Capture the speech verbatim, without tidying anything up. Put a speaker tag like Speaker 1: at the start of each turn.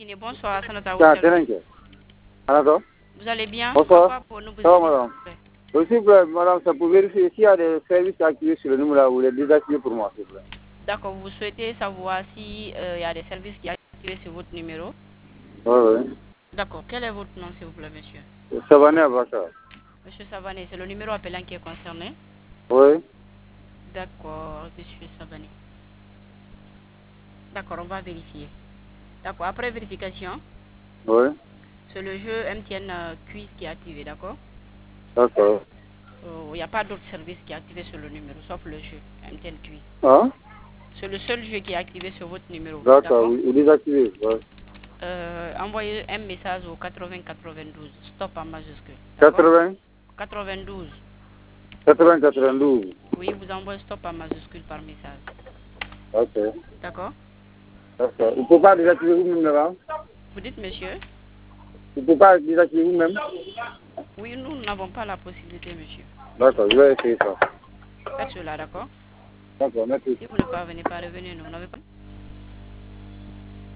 Speaker 1: Guinée. Bonsoir, Sanata. Vous allez bien?
Speaker 2: Bonsoir.
Speaker 1: Pour nous, vous
Speaker 2: Ça va, madame. Aussi, madame, ça peut vérifier s'il y a des services activés sur le numéro là, vous les désactivez pour moi, s'il vous plaît.
Speaker 1: D'accord, vous souhaitez savoir s'il euh, y a des services qui sont activés sur votre numéro?
Speaker 2: Oui, oui.
Speaker 1: D'accord, quel est votre nom, s'il vous plaît, monsieur?
Speaker 2: Savané Abassa.
Speaker 1: Monsieur Savané, c'est le numéro appelant qui est concerné?
Speaker 2: Oui.
Speaker 1: D'accord, monsieur Savané. D'accord, on va vérifier. D'accord, après vérification,
Speaker 2: Oui.
Speaker 1: c'est le jeu M T N euh, Quiz qui est activé, d'accord?
Speaker 2: D'accord.
Speaker 1: Il n'y a pas d'autre service qui est activé sur le numéro, sauf le jeu M T N Quiz.
Speaker 2: Hein?
Speaker 1: C'est le seul jeu qui est activé sur votre numéro.
Speaker 2: D'accord, vous désactivez. Oui.
Speaker 1: Euh, envoyez un message au quatre-vingts quatre-vingt-douze, stop en majuscule.
Speaker 2: quatre-vingts
Speaker 1: quatre-vingt-douze.
Speaker 2: quatre-vingts quatre-vingt-douze.
Speaker 1: Oui, vous envoyez stop en majuscule par message.
Speaker 2: Ok.
Speaker 1: D'accord?
Speaker 2: D'accord. Vous ne pouvez pas désactiver vous-même là?
Speaker 1: Vous dites, monsieur?
Speaker 2: Vous ne pouvez pas désactiver vous-même?
Speaker 1: Oui, nous n'avons pas la possibilité, monsieur.
Speaker 2: D'accord, je vais essayer ça.
Speaker 1: Faites cela, d'accord?
Speaker 2: D'accord, merci.
Speaker 1: Si vous ne parvenez pas à revenir, nous n'avons pas.